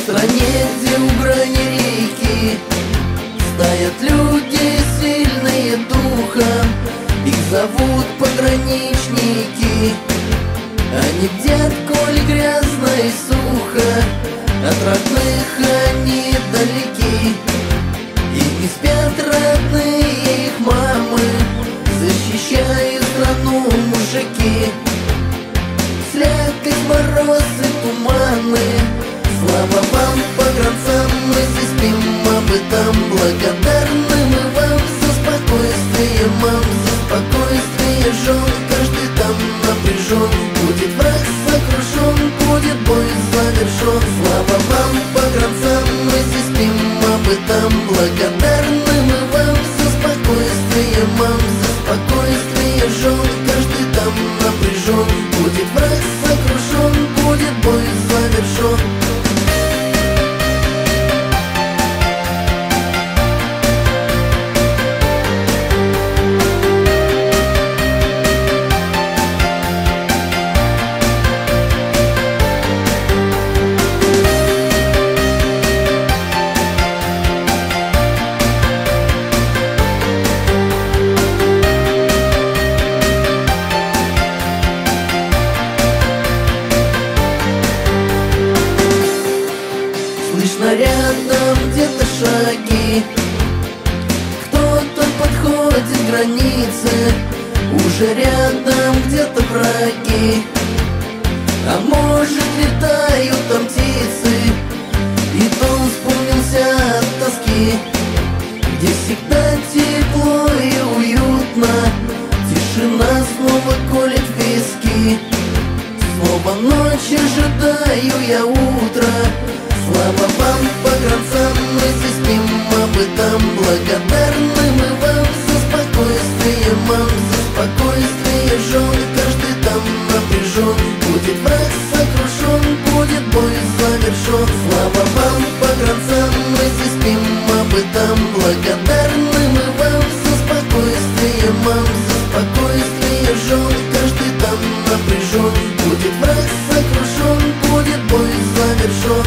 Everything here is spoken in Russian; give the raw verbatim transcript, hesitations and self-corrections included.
стране, где у грани реки стоят люди сильные духом. Их зовут пограничники. Они бдят, коль грязно и сухо, от родных они далеки. И не спят родные их мамы, защищая страну мужики. Слякоть, мороз и туманы, слава вам, погранцам, мы здесь спим об этом. Благодарны мы вам за спокойствие, мам, за спокойствие жен. Каждый там напряжен, будет враг сокрушен, будет бой завершен. Слава вам, погранцам, мы здесь спим об этом. Благодарны мы вам за спокойствие, мам, за спокойствие жен. Каждый там напряжен, будет враг сокрушен, будет бой завершен. Слышно рядом где-то шаги, кто-то подходит к границе. Уже рядом где-то враги, а может летают там птицы. И дом вспомнился от тоски, где всегда тепло и уютно. Тишина снова колет виски, снова ночь, ожидаю я утра. Слава вам, погранцам, мы здесь спим об этом. Благодарны мы вам за спокойствие, мам, за спокойствие жен. Каждый там напряжен, будет враг сокрушен, будет бой завершен. Слава вам, погранцам, мы здесь спим об этом. Благодарны мы вам за спокойствие, мам, за спокойствие жен. Каждый там напряжен, будет враг сокрушен, будет бой завершен.